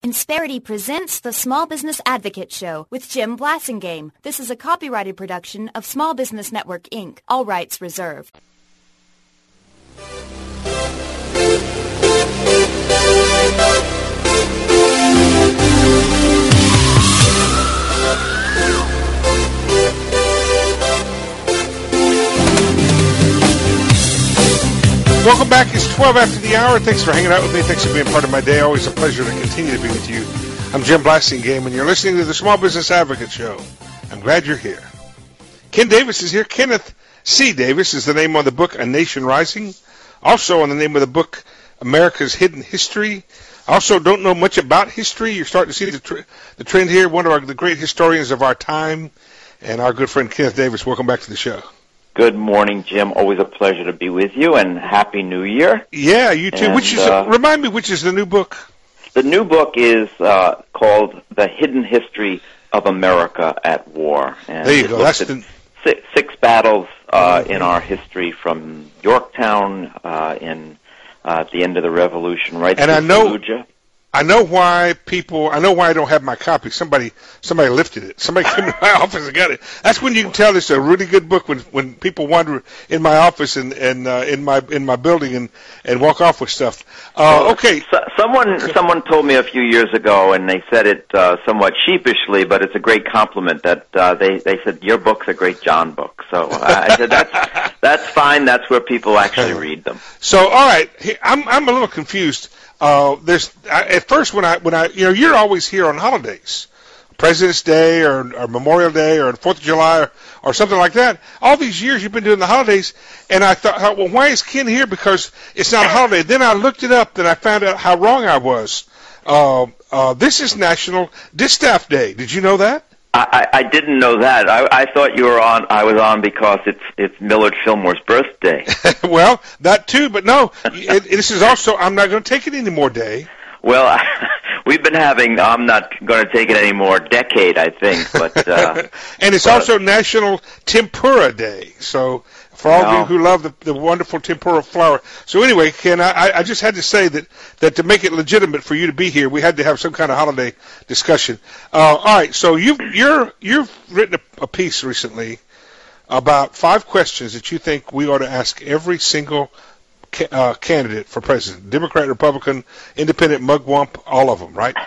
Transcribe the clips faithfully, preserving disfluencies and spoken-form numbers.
Insperity presents the Small Business Advocate Show with Jim Blasingame. This is a copyrighted production of Small Business Network, Incorporated. All rights reserved. Welcome back. It's twelve after the hour. Thanks for hanging out with me. Thanks for being part of my day. Always a pleasure to continue to be with you. I'm Jim Blasingame, and you're listening to the Small Business Advocate Show. I'm glad you're here. Ken Davis is here. Kenneth C. Davis is the name on the book, A Nation Rising. Also on the name of the book, America's Hidden History. Also don't know much about history. You're starting to see the, tr- the trend here. One of our, the great historians of our time, and our good friend Kenneth Davis. Welcome back to the show. Good morning, Jim. Always a pleasure to be with you, and Happy New Year. Yeah, you too. And, which is uh, remind me, which is the new book? The new book is uh, called The Hidden History of America at War. And there you go. That's the... six, six battles uh, mm-hmm. in our history, from Yorktown uh, in uh, at the end of the Revolution, right and to I know, Fallujah. I know why people. I know why I don't have my copy. Somebody, somebody lifted it. Somebody came to my office and got it. That's when you can tell it's a really good book. When when people wander in my office and and uh, in my in my building and, and walk off with stuff. Uh, okay. So, someone someone told me a few years ago, and they said it uh, somewhat sheepishly, but it's a great compliment. That uh, they they said your book's a great John book. So uh, I said that's that's fine. That's where people actually read them. So all right, I'm I'm a little confused. Uh, there's I, at first when I when I you know you're always here on holidays, President's Day or, or Memorial Day or Fourth of July or, or something like that. All these years you've been doing the holidays, and I thought, well, why is Ken here? Because it's not a holiday. Then I looked it up, and I found out how wrong I was. Uh, uh, this is National Distaff Day. Did you know that? I, I didn't know that. I, I thought you were on. I was on because it's it's Millard Fillmore's birthday. Well, that too, but no. it, this is also. I'm not going to take it anymore. Day. Well, I, we've been having. I'm not going to take it anymore. Decade, I think. But uh, and it's but, also National Tempura Day. So. For all no. of you who love the, the wonderful tempura flour. So anyway, Ken, I, I just had to say that, that to make it legitimate for you to be here, we had to have some kind of holiday discussion. Uh, all right, so you've, you're, you've written a, a piece recently about five questions that you think we ought to ask every single ca- uh, candidate for president, Democrat, Republican, Independent, Mugwump, all of them, right?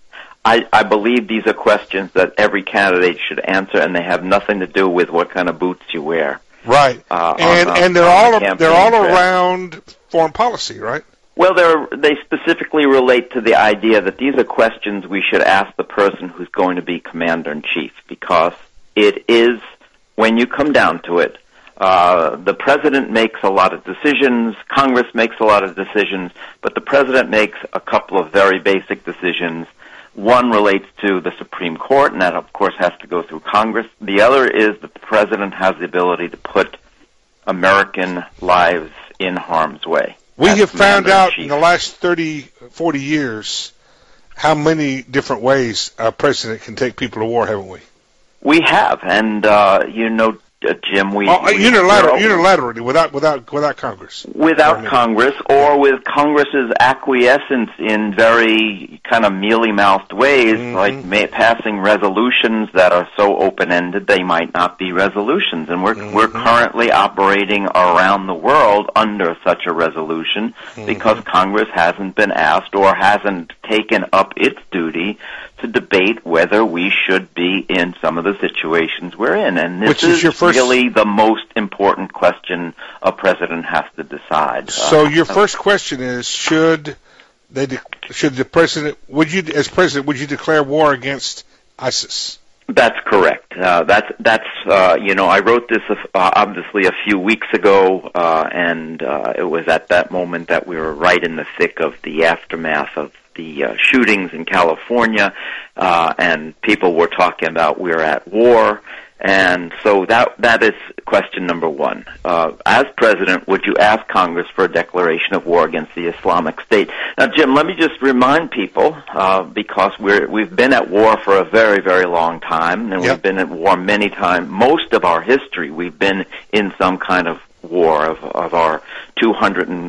I, I believe these are questions that every candidate should answer, and they have nothing to do with what kind of boots you wear. Right, uh, and on, and they're on all the they're all track. around foreign policy, right? Well, they're, they specifically relate to the idea that these are questions we should ask the person who's going to be commander-in-chief, because it is, when you come down to it, uh, the president makes a lot of decisions, Congress makes a lot of decisions, but the president makes a couple of very basic decisions. One relates to the Supreme Court, and that, of course, has to go through Congress. The other is that the president has the ability to put American lives in harm's way. We have found out in the last thirty, forty years how many different ways a president can take people to war, haven't we? We have, and, uh, you know, Uh, Jim, we, oh, we unilateral, unilaterally, without without without Congress, without Congress, or with Congress's acquiescence in very kind of mealy-mouthed ways, mm-hmm. like ma- passing resolutions that are so open-ended they might not be resolutions. And we're mm-hmm. we're currently operating around the world under such a resolution mm-hmm. because Congress hasn't been asked or hasn't taken up its duty to debate whether we should be in some of the situations we're in. And this Which is, is your first... really the most important question a president has to decide. So uh, your first question is, should they de- should the president, would you, as president, would you declare war against ISIS? That's correct. Uh, that's, that's uh, you know, I wrote this uh, obviously a few weeks ago, uh, and uh, it was at that moment that we were right in the thick of the aftermath of the uh, shootings in California, uh, and people were talking about we're at war, and so that that is question number one. Uh, as president, would you ask Congress for a declaration of war against the Islamic State? Now, Jim, let me just remind people, uh, because we're we've been at war for a very, very long time, and yep. we've been at war many times. Most of our history, we've been in some kind of war of, of our two hundred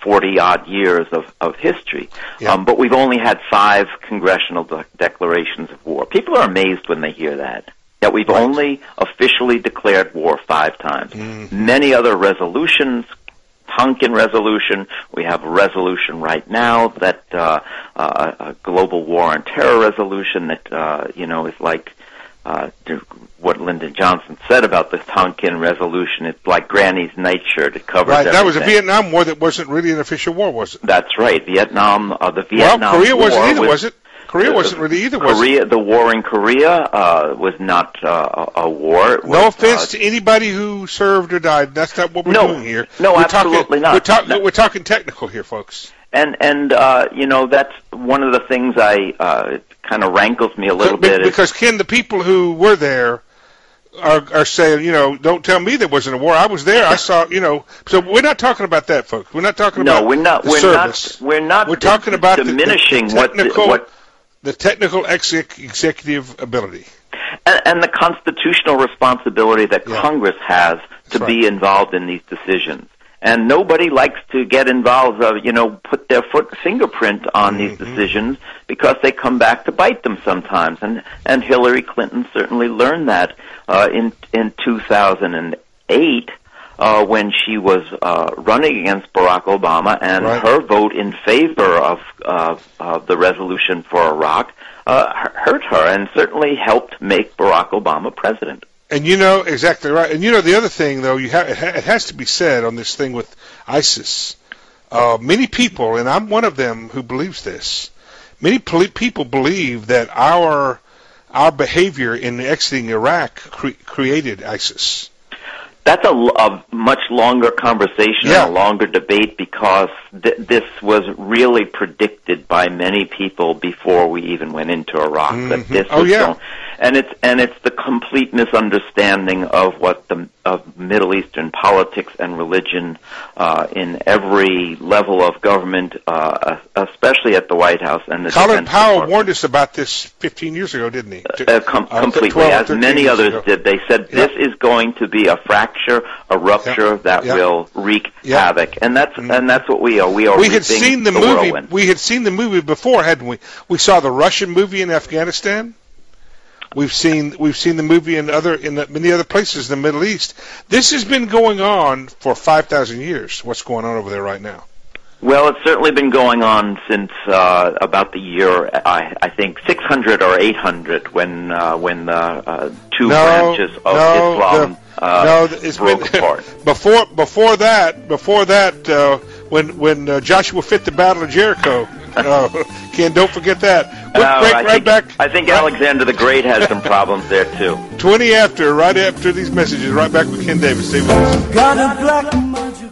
forty-odd years of, of history. Yeah. Um, but we've only had five congressional de- declarations of war. People are amazed when they hear that, that we've Right. only officially declared war five times. Mm-hmm. Many other resolutions, Tonkin resolution, we have a resolution right now that uh, uh, a global war on terror resolution that, uh, you know, is like uh, what Lyndon Johnson said about the Tonkin resolution. It's like Granny's nightshirt. It covers Right, everything. that was a Vietnam War that wasn't really an official war, was it? That's right. Vietnam, uh, the Vietnam well, Korea War wasn't either, was, was it? Korea wasn't really either, was Korea, it? the war in Korea uh, was not uh, a, a war. It No was, offense uh, to anybody who served or died. That's not what we're No, doing here. no, we're absolutely talking, not. We're, talk, No. we're talking technical here, folks. And and uh, you know, that's one of the things I uh, kind of rankles me a little Be- bit. is- Because, Ken, the people who were there are, are saying, you know, don't tell me there wasn't a war. I was there. I saw, you know. So we're not talking about that, folks. We're not talking no, about we're not. the We're service. not. We're not. We're talking about the- the diminishing technical- what the, what The technical exec- executive ability. and, and the constitutional responsibility that Yeah. Congress has to That's be involved in these decisions. And nobody likes to get involved, uh, you know, put their foot fingerprint on these Mm-hmm. decisions because they come back to bite them sometimes. And and Hillary Clinton certainly learned that uh, in in two thousand eight. Uh, when she was uh, running against Barack Obama, and Right. her vote in favor of, uh, of the resolution for Iraq uh, hurt her, and certainly helped make Barack Obama president. And you know, exactly right. And you know, the other thing, though, you ha- it, ha- it has to be said on this thing with ISIS. Uh, many people, and I'm one of them who believes this, many poli- people believe that our our behavior in exiting Iraq cre- created ISIS. That's a, a much longer conversation Yeah. and a longer debate because th- this was really predicted by many people before we even went into Iraq. Mhm. That this Oh, was yeah. going, and it's and it's the complete misunderstanding of what the of Middle Eastern politics and religion uh, in every level of government, uh, especially at the White House and the Colin Defense Powell Department. warned us about this fifteen years ago, didn't he? Uh, com- Uh, completely, twelve, as thirteen many years others ago. did. They said Yeah. this is going to be a fracture, a rupture Yeah. that Yeah. will wreak Yeah. havoc, and that's Mm. and that's what we are. We are. We had reaping seen the, the movie. whirlwind. We had seen the movie before, hadn't we? We saw the Russian movie in Afghanistan. We've seen we've seen the movie in other in the, many other places in the Middle East. This has been going on for five thousand years. What's going on over there right now? Well, it's certainly been going on since uh, about the year I, I think six hundred or eight hundred when uh, when the uh, two No, branches of no, Islam the- uh, no, it's broke been apart. before before that. Before that, uh, when when uh, Joshua fit the Battle of Jericho. Uh, Ken, don't forget that. Quick Uh, break, I right think, back. I think Alexander the Great had some problems there too. Twenty after, right after these messages. Right back with Ken Davis. Stay with us. Got a black magic.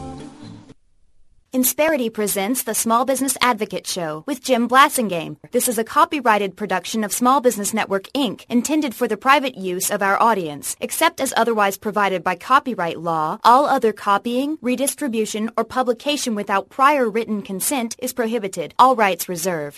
Insperity presents the Small Business Advocate Show with Jim Blasingame. This is a copyrighted production of Small Business Network, Incorporated, intended for the private use of our audience. Except as otherwise provided by copyright law, all other copying, redistribution, or publication without prior written consent is prohibited. All rights reserved.